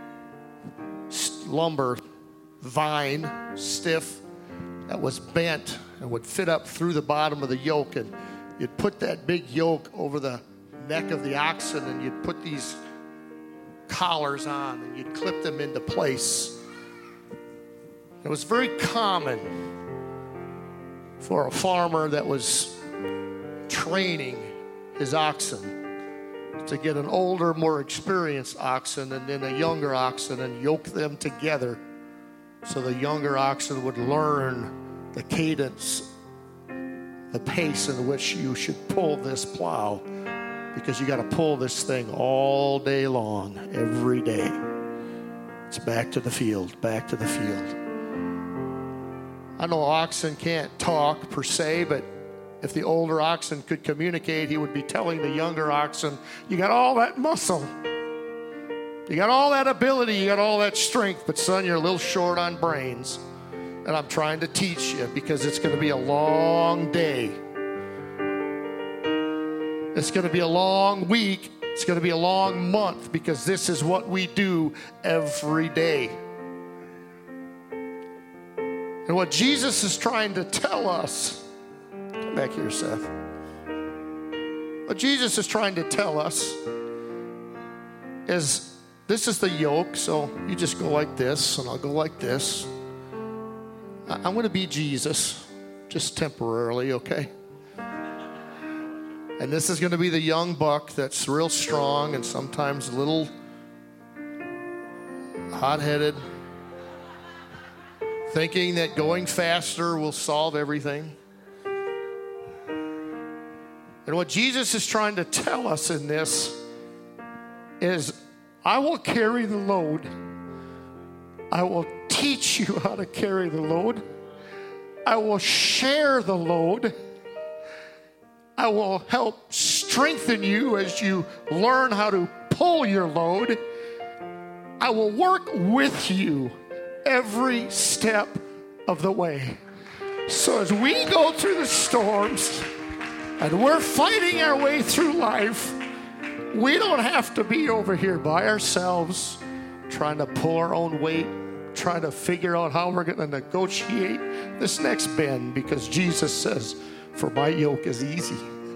lumber, vine, stiff, that was bent and would fit up through the bottom of the yoke. And you'd put that big yoke over the neck of the oxen, and you'd put these collars on, and you'd clip them into place. It was very common for a farmer that was training his oxen to get an older, more experienced oxen and then a younger oxen and yoke them together so the younger oxen would learn the cadence, the pace in which you should pull this plow, because you got to pull this thing all day long, every day. It's back to the field, back to the field. I know oxen can't talk per se, but if the older oxen could communicate, he would be telling the younger oxen, you got all that muscle, you got all that ability, you got all that strength, but son, you're a little short on brains. And I'm trying to teach you because it's going to be a long day. It's going to be a long week. It's going to be a long month, because this is what we do every day. And what Jesus is trying to tell us, come back here, Seth. What Jesus is trying to tell us is, this is the yoke, so you just go like this, and I'll go like this. I'm going to be Jesus, just temporarily, okay? And this is going to be the young buck that's real strong and sometimes a little hot-headed, thinking that going faster will solve everything. And what Jesus is trying to tell us in this is, I will carry the load. I will teach you how to carry the load. I will share the load. I will help strengthen you as you learn how to pull your load. I will work with you every step of the way. So as we go through the storms and we're fighting our way through life, we don't have to be over here by ourselves trying to pull our own weight, trying to figure out how we're going to negotiate this next bend, because Jesus says, for my yoke is easy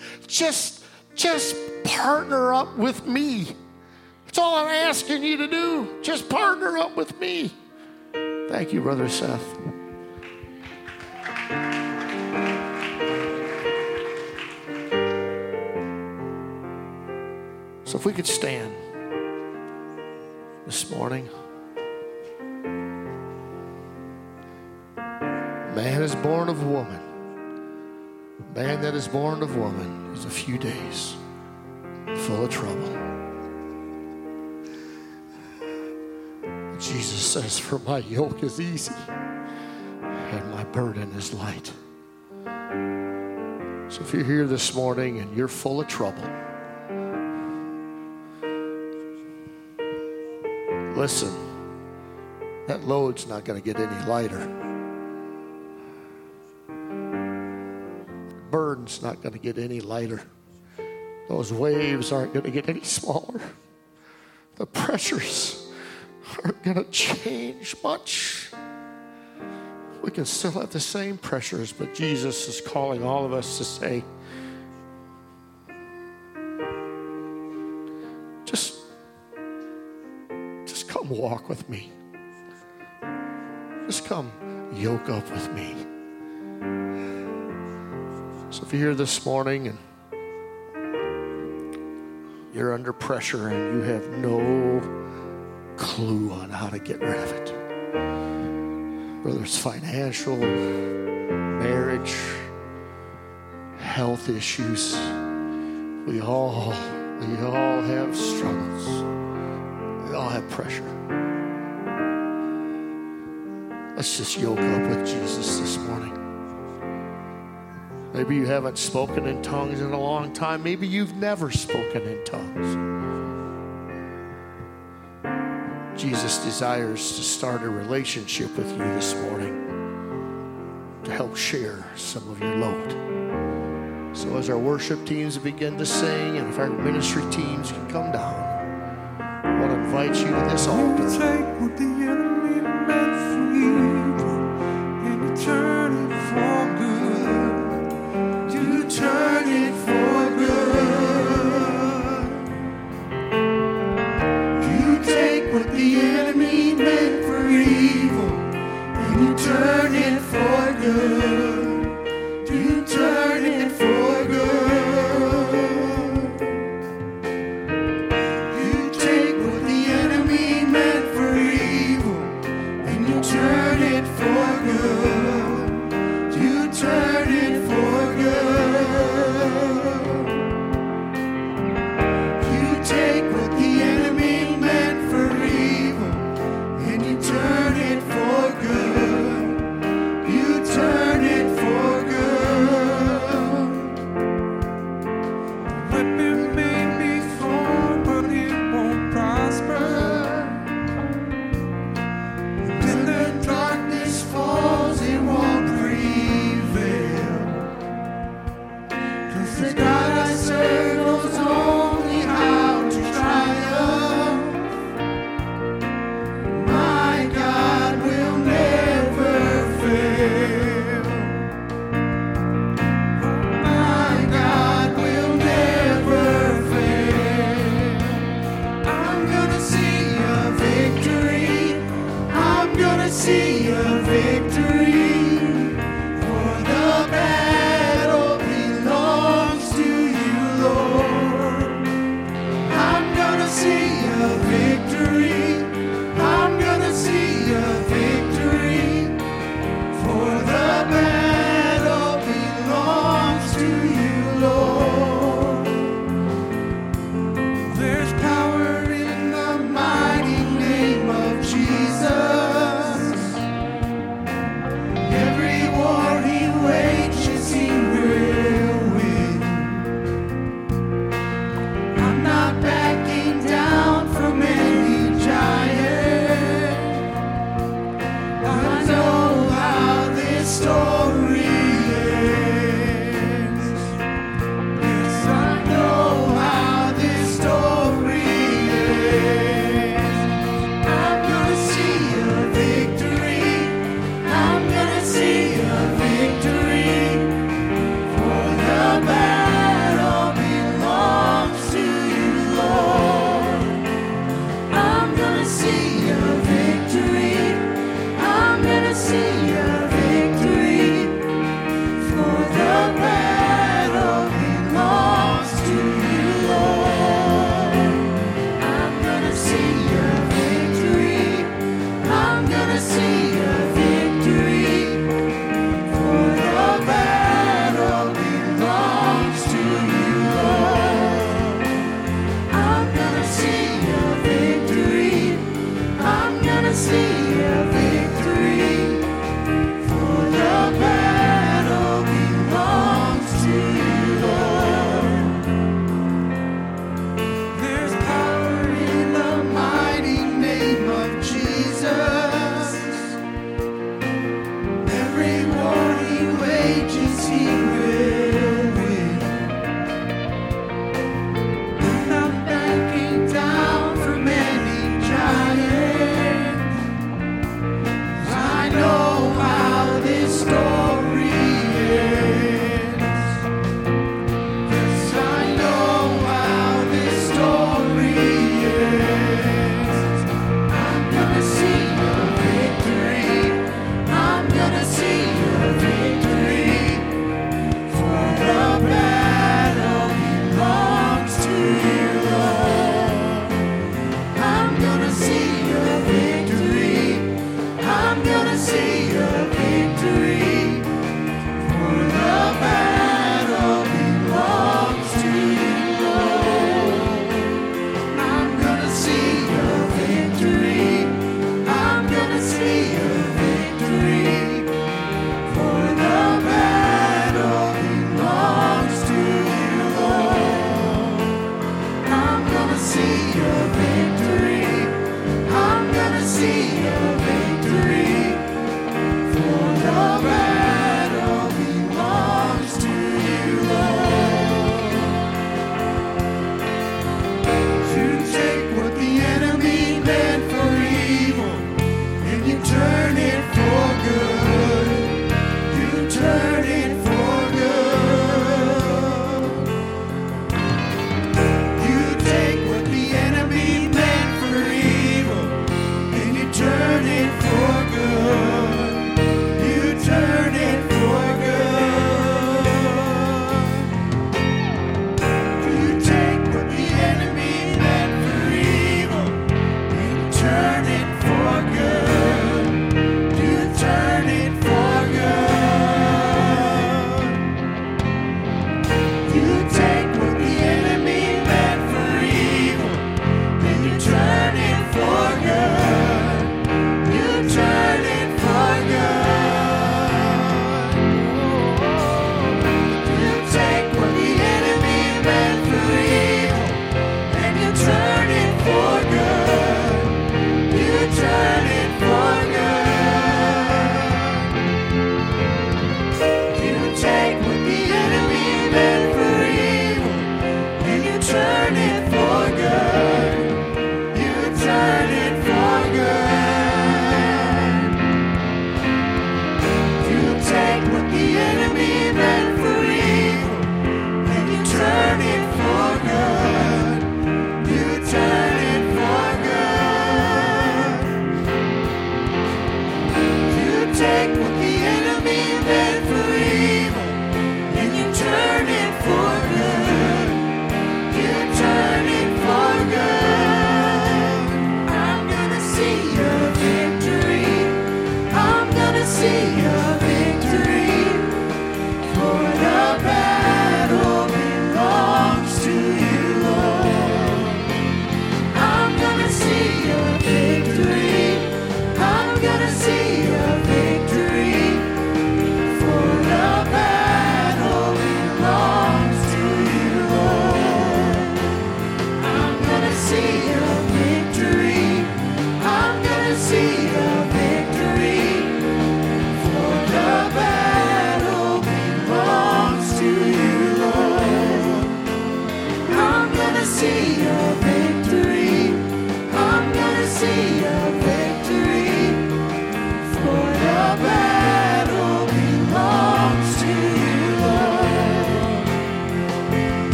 Just partner up with me. That's all I'm asking you to do. Just partner up with me. Thank you, Brother Seth. So if we could stand this morning. Man is born of woman. Man that is born of woman is a few days full of trouble. Jesus says, for my yoke is easy and my burden is light. So if you're here this morning and you're full of trouble, listen, that load's not going to get any lighter. Burden's not going to get any lighter. Those waves aren't going to get any smaller. The pressures aren't going to change much. We can still have the same pressures, but Jesus is calling all of us to say, just come walk with me. Just come yoke up with me. So if you're here this morning and you're under pressure and you have no clue on how to get rid of it, whether it's financial, marriage, health issues, we all have struggles. We all have pressure. Let's just yoke up with Jesus this morning. Maybe you haven't spoken in tongues in a long time. Maybe you've never spoken in tongues. Jesus desires to start a relationship with you this morning to help share some of your load. So as our worship teams begin to sing and if our ministry teams can come down, I want to invite you to this altar. You take what the enemy meant for evil and you turn it for good. You turn it for good. You take what the enemy meant for evil and you turn it for good. You turn it for good. You take what the enemy meant for evil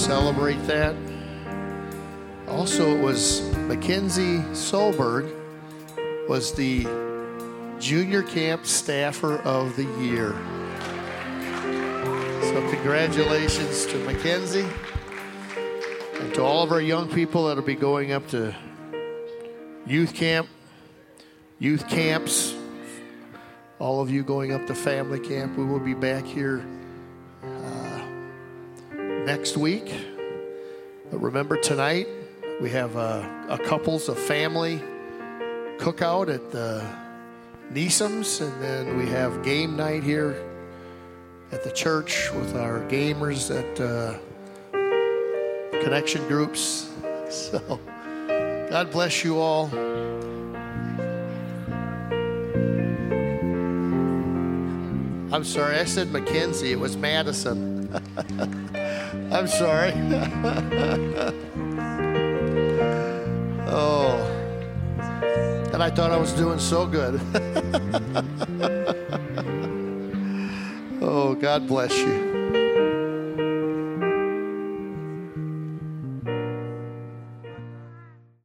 celebrate that. Also, it was Mackenzie Solberg was the Junior Camp Staffer of the Year. So congratulations to Mackenzie and to all of our young people that will be going up to youth camp, youth camps, all of you going up to family camp. We will be back here next week. But remember, tonight we have a couples of family cookout at the Neesums, and then we have game night here at the church with our gamers at connection groups. So God bless you all. I'm sorry, I said Mackenzie. It was Madison. I'm sorry. Oh. And I thought I was doing so good. Oh, God bless you.